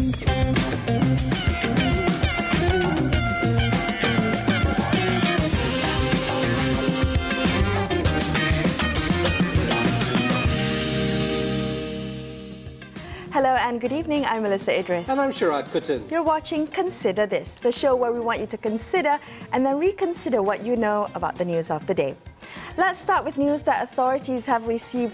Hello and good evening, I'm Melissa Idris. And I'm Sharad Kuttan. You're watching Consider This, the show where we want you to consider and then reconsider what you know about the news of the day. Let's start with news that authorities have received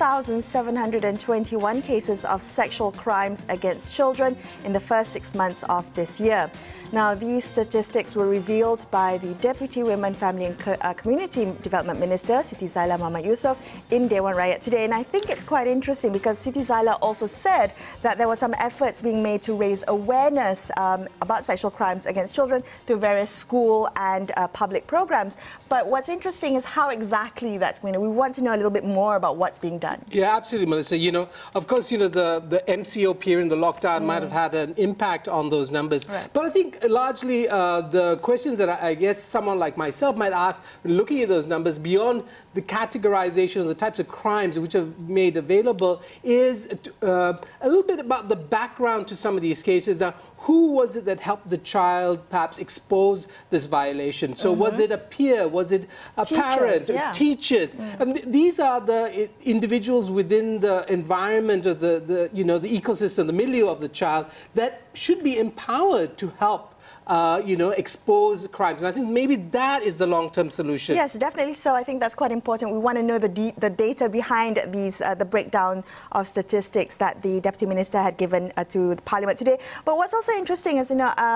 1,721 cases of sexual crimes against children in the first 6 months of this year. Now, these statistics were revealed by the Deputy Women, Family and Community Development Minister, Siti Zaila Muhammad Yusof, in Dewan Rakyat today. And I think it's quite interesting because Siti Zaila also said that there were some efforts being made to raise awareness about sexual crimes against children through various school and public programs. But what's interesting is how exactly that's going to. We want to know a little bit more about what's being done. Yeah, absolutely, Melissa. Of course, the MCO period and the lockdown might have had an impact on those numbers. Right. But I think largely the questions that I guess someone like myself might ask, looking at those numbers, beyond the categorization of the types of crimes which are made available, is a little bit about the background to some of these cases. Now, who was it that helped the child perhaps expose this violation? So was it a peer? Was it a parent? Yeah. Teachers? And these are the individuals within the environment of the ecosystem, the milieu of the child, that should be empowered to help expose crimes. And I think maybe that is the long-term solution. Yes, definitely so. I think that's quite important. We want to know the data behind these, the breakdown of statistics that the Deputy Minister had given to the Parliament today. But what's also interesting is,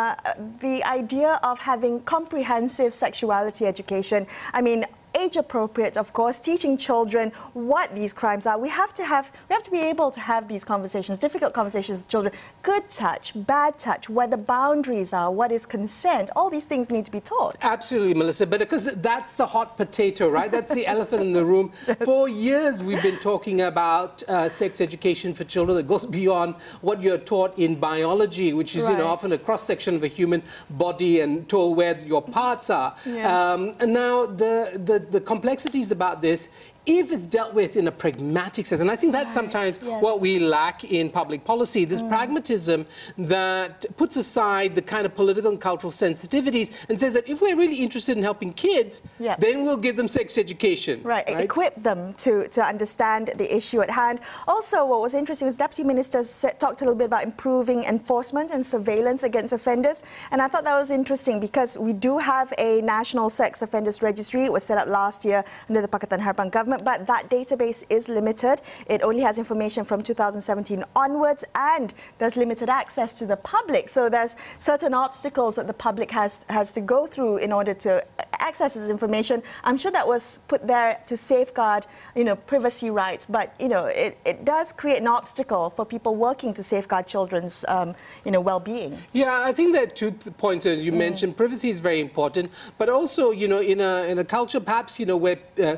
the idea of having comprehensive sexuality education. I mean, age-appropriate, of course, teaching children what these crimes are. We have to be able to have these conversations, difficult conversations with children. Good touch, bad touch, where the boundaries are, what is consent. All these things need to be taught. Absolutely, Melissa, but because that's the hot potato, right? That's the elephant in the room. Yes. For years, we've been talking about sex education for children that goes beyond what you're taught in biology, which is, often a cross-section of a human body and told where your parts are. Yes. And now the complexities about this, if it's dealt with in a pragmatic sense, and I think that's sometimes what we lack in public policy, this pragmatism that puts aside the kind of political and cultural sensitivities and says that if we're really interested in helping kids, then we'll give them sex education. Right, equip them to understand the issue at hand. Also, what was interesting was Deputy Minister talked a little bit about improving enforcement and surveillance against offenders. And I thought that was interesting because we do have a National Sex Offenders Registry. It was set up last year under the Pakatan Harapan government. But that database is limited. It only has information from 2017 onwards, and there's limited access to the public. So there's certain obstacles that the public has to go through in order to access this information. I'm sure that was put there to safeguard, privacy rights. But, it does create an obstacle for people working to safeguard children's, well-being. Yeah, I think there are 2 points that you mentioned. Privacy is very important, but also, in a culture perhaps, where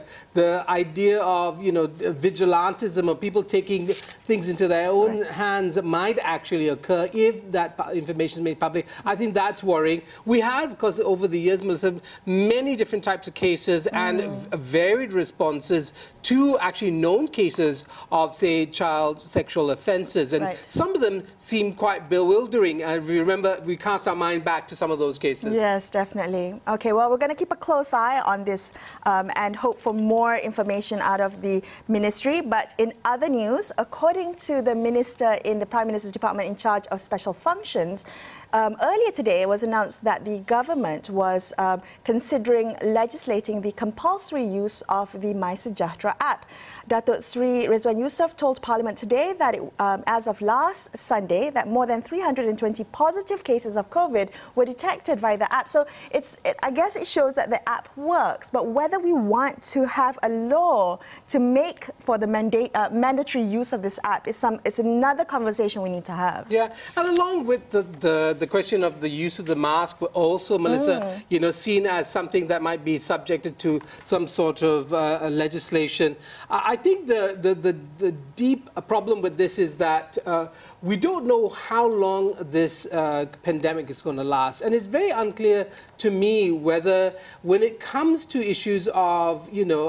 the idea of, vigilantism, of people taking things into their own hands might actually occur if that information is made public. I think that's worrying. We have, because over the years, Melissa, many different types of cases and varied responses to actually known cases of, say, child sexual offences. And some of them seem quite bewildering. And we remember, we cast our mind back to some of those cases. Yes, definitely. Okay, well, we're going to keep a close eye on this and hope for more information out of the ministry. But in other news, according to the minister in the Prime Minister's Department in charge of special functions, earlier today it was announced that the government was considering legislating the compulsory use of the MySejahtera app. Datuk Sri Rizwan Yusof told Parliament today that as of last Sunday, that more than 320 positive cases of COVID were detected via the app. So I guess it shows that the app works, but whether we want to have a law to make for the mandatory use of this app it's another conversation we need to have. Yeah, and along with the question of the use of the mask, also, Melissa, seen as something that might be subjected to some sort of legislation. I I think the deep problem with this is that we don't know how long this pandemic is going to last. And it's very unclear to me whether, when it comes to issues of,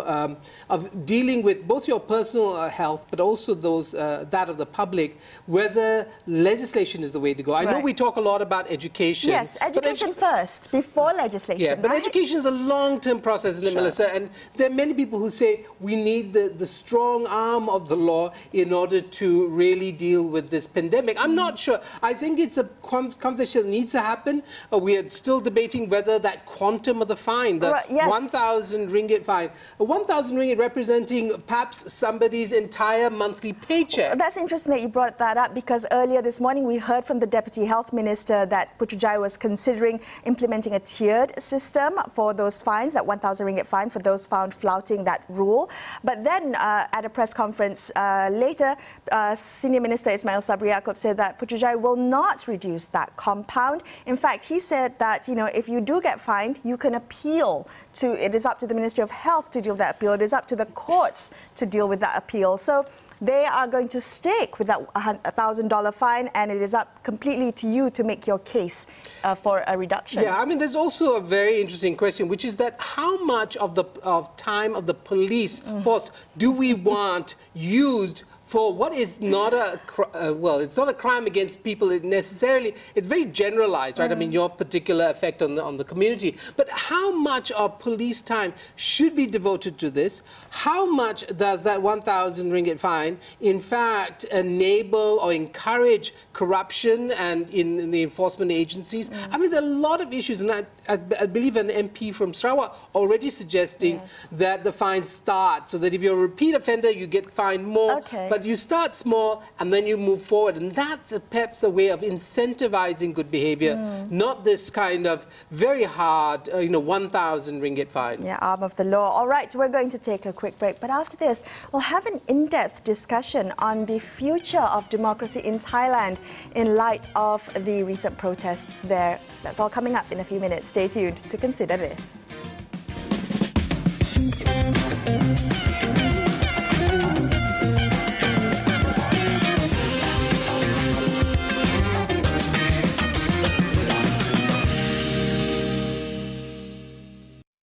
of dealing with both your personal health, but also those that of the public, whether legislation is the way to go. I know we talk a lot about education. Yes, education first, before legislation. Yeah, but education is a long-term process, isn't it, Melissa? And there are many people who say we need the strong arm of the law in order to really deal with this pandemic. I'm not sure. I think it's a conversation that needs to happen. We are still debating whether that quantum of the fine, the 1,000 ringgit fine, 1,000 ringgit representing perhaps somebody's entire monthly paycheck. That's interesting that you brought that up, because earlier this morning we heard from the Deputy Health Minister that Putrajaya was considering implementing a tiered system for those fines, that 1,000 ringgit fine for those found flouting that rule. But then at a press conference later, Senior Minister Ismail Sabri Yaakob said that Putrajaya will not reduce that compound. In fact, he said that, if you do get fined, you can appeal to, it is up to the Ministry of Health to deal with that appeal. It is up to the courts to deal with that appeal. So they are going to stick with that $1,000 fine, and it is up completely to you to make your case for a reduction. Yeah, I mean, there's also a very interesting question, which is that how much of the time of the police force do we want used for what is not it's not a crime against people necessarily. It's very generalized, right? I mean, your particular effect on the community. But how much of police time should be devoted to this? How much does that 1,000 ringgit fine, in fact, enable or encourage corruption and in the enforcement agencies? I mean, there are a lot of issues, and I believe an MP from Sarawak already suggesting that the fines start, so that if you're a repeat offender, you get fined more. But you start small and then you move forward, and that's perhaps a way of incentivizing good behavior, not this kind of very hard, 1,000 ringgit fine. Yeah, arm of the law. All right, we're going to take a quick break, but after this, we'll have an in-depth discussion on the future of democracy in Thailand in light of the recent protests there. That's all coming up in a few minutes. Stay tuned to consider this.